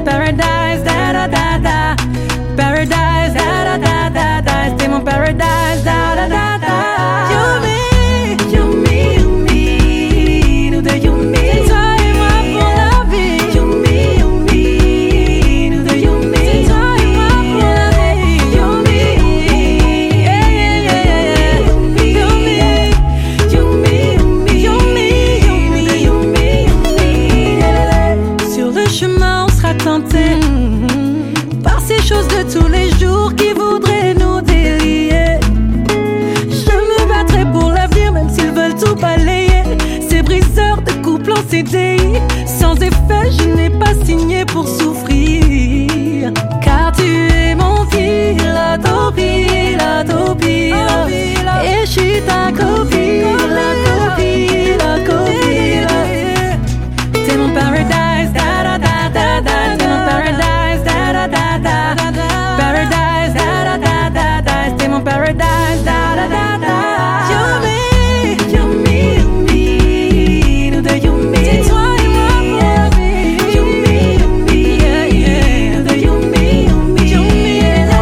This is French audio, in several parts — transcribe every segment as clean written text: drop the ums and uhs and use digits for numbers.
paradise, da da da da. Paradise, da da da da da. T'es mon paradise, da da da da. You me, you me, you me. Nous deux, you me. C'est toi et moi pour la vie. You me, you me. Nous deux, you me. C'est toi et moi pour la vie. You me, you me. Yeah, yeah, yeah, yeah. You me, you me. You me, you me. You me, you me. Sur le chemin, on sera tenté par ces choses de tous les jours qui voudraient nous délier. Je me battrai pour l'avenir même s'ils veulent tout balayer. Ces briseurs de couple en CDI, sans effet je n'ai pas signé pour souffrir. Car tu es mon pilote, pilote, pilote. Et je suis ta copine, la copine, la copine. T'es mon paradise, da da da da da. T'es mon paradise, da da da da. Paradise, da da da da da. T'es mon paradise, da da da da. You me, you me, you me. Nous deux, you me. C'est toi et moi pour la vie. You me, you me, yeah, yeah. Nous deux, you me, you me. You me,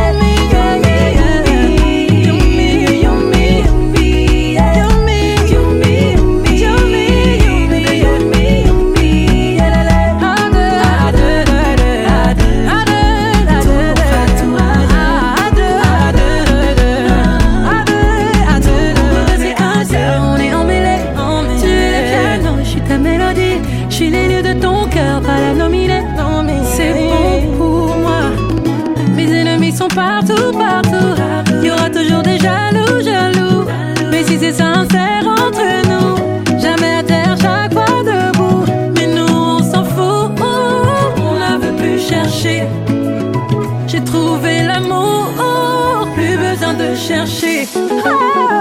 you me, you me. You me, you me, yeah. You me, you me, you me. You me, you me, you me, you me. Yeah, à deux, à deux, à deux, à deux, à deux, à deux, à deux. C'est un seul, on est emmêlés. Tu es le piano, je suis ta mélodie. Je suis les lieux de ton cœur, pas la nominée. C'est bon pour moi. Mes ennemis sont partout, partout. Il y aura toujours des jaloux, jaloux. Mais si c'est sincère entre nous, jamais à terre, chaque fois debout. Mais nous, on s'en fout, on ne veut plus chercher. J'ai trouvé l'amour, plus besoin de chercher. Ah.